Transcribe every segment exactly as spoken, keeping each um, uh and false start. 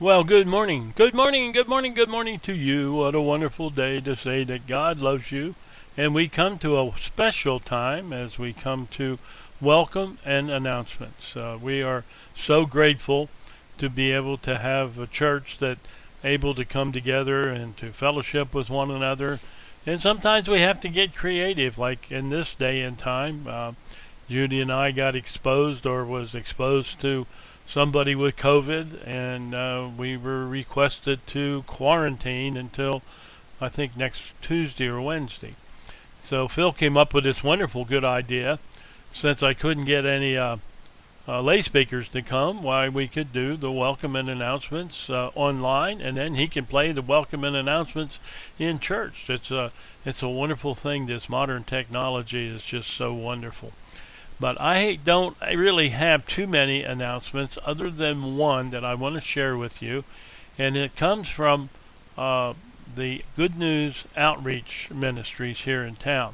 Well, good morning. Good morning, good morning, good morning to you. What a wonderful day to say that God loves you. And we come to a special time as we come to welcome and announcements. Uh, we are so grateful to be able to have a church that able to come together and to fellowship with one another. And sometimes we have to get creative, like in this day and time. Uh, Judy and I got exposed or was exposed to somebody with COVID, and uh, we were requested to quarantine until I think next Tuesday or Wednesday. So Phil came up with this wonderful good idea. Since I couldn't get any uh, uh, lay speakers to come, why we could do the welcome and announcements uh, online, and then he can play the welcome and announcements in church. It's a it's a wonderful thing. This modern technology is just so wonderful. But I don't really have too many announcements other than one that I want to share with you. And it comes from uh, the Good News Outreach Ministries here in town.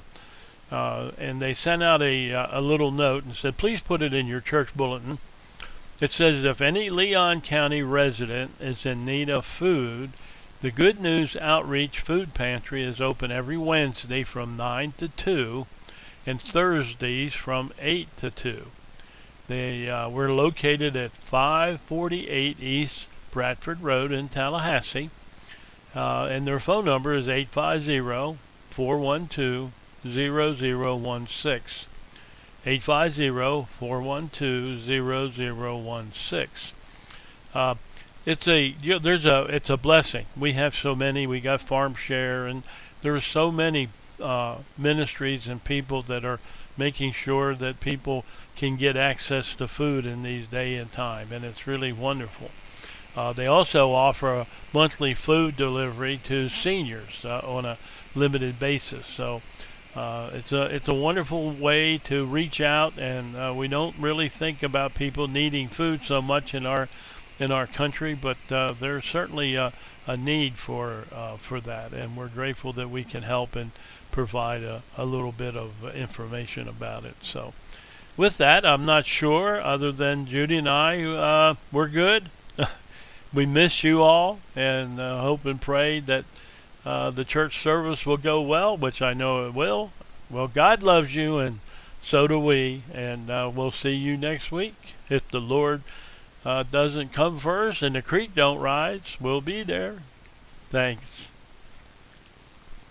Uh, and they sent out a, uh, a little note and said, please put it in your church bulletin. It says, if any Leon County resident is in need of food, the Good News Outreach Food Pantry is open every Wednesday from nine to two. And Thursdays from eight to two. They uh, We're located at five forty-eight East Bradford Road in Tallahassee. Uh, and their phone number is eight five zero, four one two, zero zero one six. eight five zero, four one two, zero zero one six. Uh, it's a you know, there's a it's a blessing. We have so many. We got Farm Share, and there are so many Uh, ministries and people that are making sure that people can get access to food in these day and time, and it's really wonderful. Uh, they also offer a monthly food delivery to seniors uh, on a limited basis. So uh, it's a it's a wonderful way to reach out, and uh, we don't really think about people needing food so much in our in our country, but uh, there's certainly a, a need for uh, for that, and we're grateful that we can help and provide a, a little bit of information about it. So with that, I'm not sure, other than Judy and I, uh, we're good. We miss you all, and uh, hope and pray that uh, the church service will go well, which I know it will. Well, God loves you, and so do we, and uh, we'll see you next week. If the Lord uh, doesn't come first and the creek don't rise, we'll be there. Thanks.